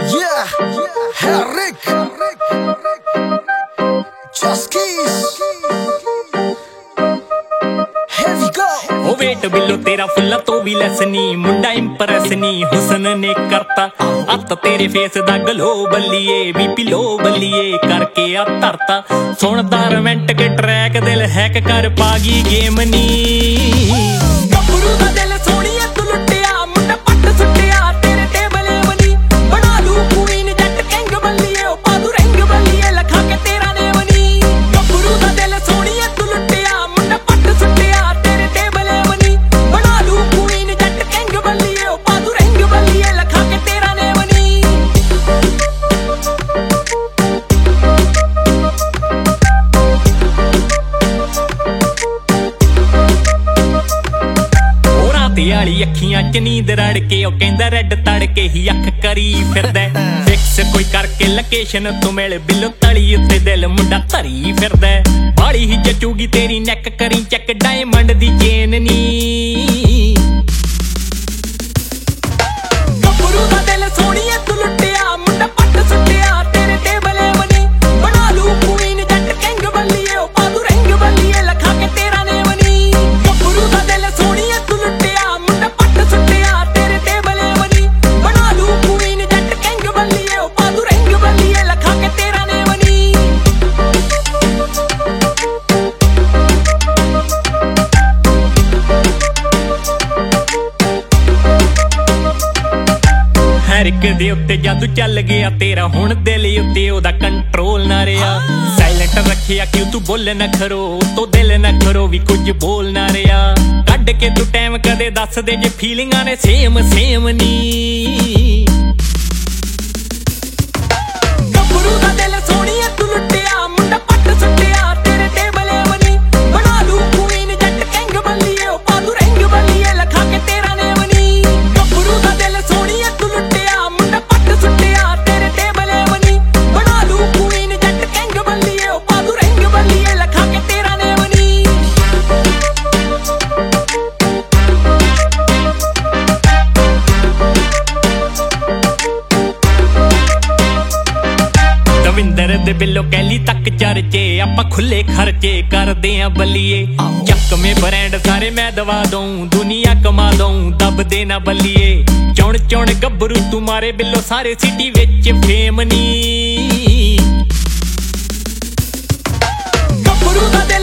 Henrik Just Keys Here we go ओ wait बिलो तेरा फुल्ला तो भी लेस नी मुंडा इंप्रेस नी हुसन ने करता अत तेरे फेस दा गलो बल्लिए बीपी लो बल्लिए करके आ तरता सुनदा रोमांटिक के ट्रैक दिल हैक कर पागी गेम नी गबरू दा दिल सोनिए तू लुटिया मुंडा पट सुटिया तेरे टेबल बनी बना लू क्वीन जट किंग बल्लिए ओ पादू रंग बल्लिए लखा के तेरा ने बनी गबरू दा दिल सोनिए तू लुटिया मुंडा पट सुटिया तेरे टेबल बनी बना लू क्वीन जट किंग बल्लिए ओ पादू रंग बल्लिए लखा के तेरा ने बनी वाली अखियां च नींद रड़ के ओ कहंदा रेड तड़के ही अख करी फिरदा फिक्स कोई करके लोकेशन तू मिल बिलो तली उत्ते दिल मुंडा धरी फिरदा बाली ही जचूगी तेरी नैक करी चैक डायमंड दी चेन नी गबरू दा दिल सोनिए तू लुटिया मुंडा पट सुटिया तेरे टेबल बनी बना लू क्वीन जट किंग बल्लिए ओ पादू रंग बल्लिए लखा के तेरा ने बनी गबरू दा दिल सोनिए तू लुटिया मुंडा पट सुटिया तेरे टेबल बनी बना लू क्वीन जट किंग बल्लिए ओ पादू रंग बल्लिए लखा के तेरा ने बनी हर एक दे उत्ते जादू चल गया तेरा हुण दिल उत्ते ओदा कंट्रोल ना रहा साइलेंट रखिया क्यों तू बोले ना खरो तो दिल ना करो भी कुछ बोल ना रहा कड के तू टाइम कदे दस दे जे फीलिंगां ने सेम सेम नी गबरू दा दिल सोनिए तू लुटिया मुंडा पट सुटिया तेरे टेबल बनी बना लू क्वीन जट किंग बल्लिए ओ पादू रंग बल्लिए लखा के तेरा ने बनी गबरू दा दिल सोनिए तू लुटिया मुंडा पट सुटिया तेरे टेबल बनी बना लू क्वीन जट किंग बल्लिए ओ पादू रंग बल्लिए लखा के तेरा ने बनी दविंदर दे बिलो कैली तक चर्चे आपां खुले खर्चे करदे आ बल्लिए चक में ब्रांड सारे मैं दवा दूं दुनिया कमा दूं दब दे ना बल्लिए चुन चुन गबरू तुम्हारे बिलो सारे सिटी विच फेम नी गबरू दा